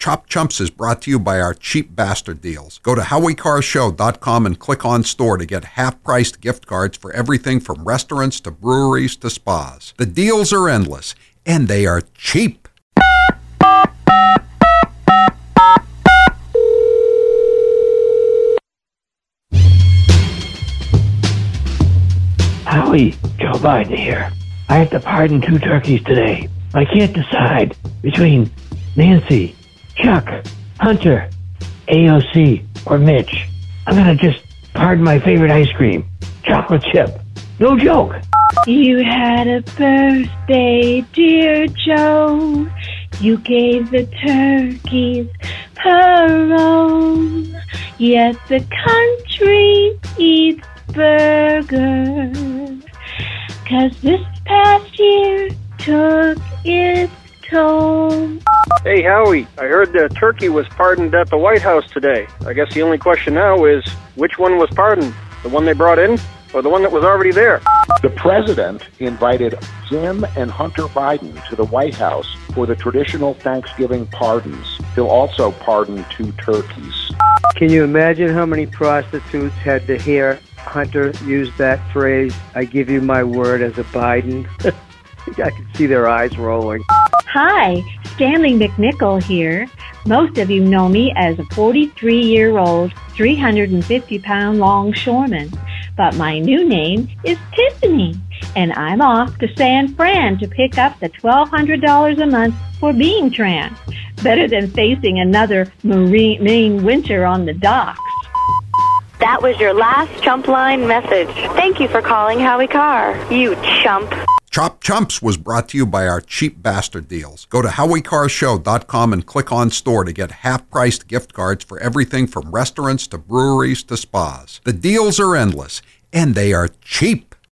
Chop Chumps is brought to you by our cheap bastard deals. Go to HowieCarsShow.com and click on store to get half-priced gift cards for everything from restaurants to breweries to spas. The deals are endless, and they are cheap. Howie, Joe Biden here. I have to pardon 2 turkeys today. I can't decide between Nancy, Chuck, Hunter, AOC, or Mitch. I'm gonna just pardon my favorite ice cream, chocolate chip. No joke. You had a birthday, dear Joe. You gave the turkeys parole. Yet the country eats burgers. 'Cause this past year took its toll. Hey, Howie, I heard the turkey was pardoned at the White House today. I guess the only question now is, which one was pardoned? The one they brought in or the one that was already there? The president invited Jim and Hunter Biden to the White House for the traditional Thanksgiving pardons. He'll also pardon 2 turkeys. Can you imagine how many prostitutes had to hear Hunter use that phrase, I give you my word as a Biden? I can see their eyes rolling. Hi, Stanley McNichol here. Most of you know me as a 43-year-old, 350-pound longshoreman. But my new name is Tiffany, and I'm off to San Fran to pick up the $1,200 a month for being trans. Better than facing another marine winter on the docks. That was your last Chump Line message. Thank you for calling Howie Carr, you chump. Chop Chumps was brought to you by our cheap bastard deals. Go to HowieCarsShow.com and click on store to get half-priced gift cards for everything from restaurants to breweries to spas. The deals are endless, and they are cheap.